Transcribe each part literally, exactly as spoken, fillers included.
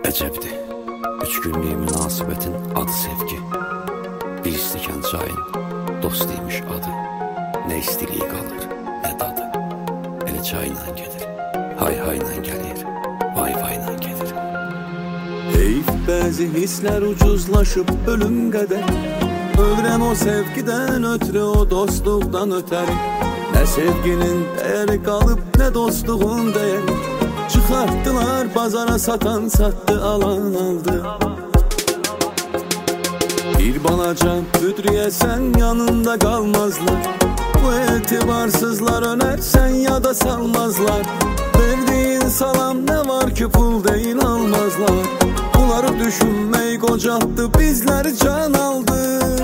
Əcəbdir, üç günlük münasibətin adı sevgi. Bir stəkan çayın dost imiş adı. Nə istiliyi qalır, nə dadı. Elə çayla gedir, hay hayla gəlir, vay vayla gedir. Heyf bəzi hisslər ucuzlaşıb ölüm qədər. Ölürəm o sevgidən ötürü, o dostluqdan ötəri. Nə sevginin dəyəri qalıb, nə dostluğun dəyəri. Çıxartdılar bazara, satan sattı, alan aldı. Bir balaca büdriyə sən yanında qalmazlar. Bu etibarsızlar ölər, sən yada salmazlar. Verdiyin salam nə var ki pul deyil almazlar. Bunları düşünmək qocaltdı, bizləri can aldı.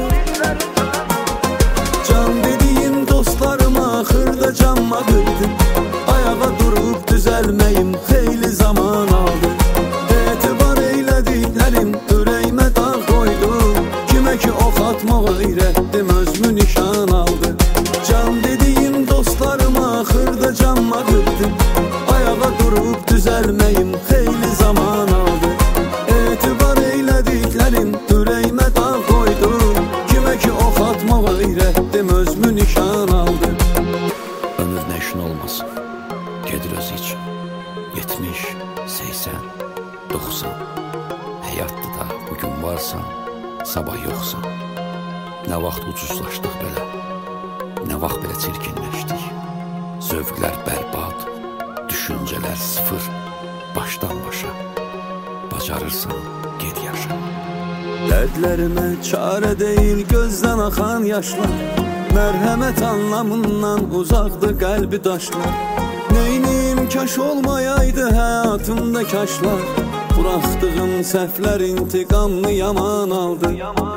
Can dediyim dostlarıma axırda canma qırdı. Ayağa durub düzəlməyim xeyli zaman aldı. Etibar eylədiklərim ürəyimə dağ qoydu. Kimə ki ox atmaq öyrətdim, özümü nişan aldı. Can dediyim dostlarıma axırda canma qırdı. Ayağa durub düzəlməyim xeyli zaman aldı. Etibar eylədiklərim ürəyimə dağ qoydu. Kimə ki ox atmaq öyrətdim, özümü nişan aldı. Ömür nə işin olmasın, gedir özü için. Yetmiş, səksən, doxsan. Həyatda da bugün varsan, sabah yoxsan. Nə vaxt ucuzlaşdıq belə, nə vaxt belə çirkinləşdik. Zövqlər bərbad, düşüncələr sıfır, başdan başa. Bacarırsan, ged yaşa. Dərdlərimə çarə deyil gözdən axan yaşlar. Mərhəmət anlamından uzaqdı qəlbi daşlar. Neynim kaş olmayaydı həyatımda kaşlar. Buraxdığım səhvlər intiqamını yaman aldı.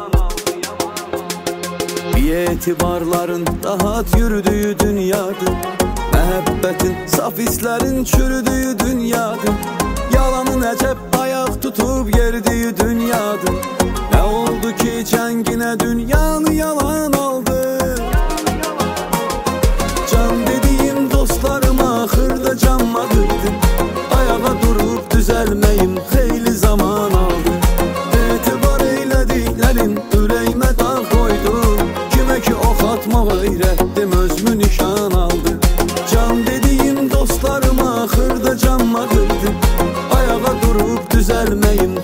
Bir etibarların rahat yürüdüyü dünyadır. Məhəbbətin saf hisslərin çürüdüyü dünyadır. Yalanın əcəb ayaq tutub yerdiyi dünyadır. Nə oldu ki cənginə dünyanı yalan aldı. Can dediyim dostlarıma axırda canma qırdı. Ayağa durub düzəlməyim xeyli zaman aldı. Etibar eylədiklərim ürəyimə dağ qoydu. Kimə ki ox atmaq öyrətdim, özümü nişan aldı. Can dediyim dostlarıma axırda canma qırdı. Ayağa durub düzəlməyim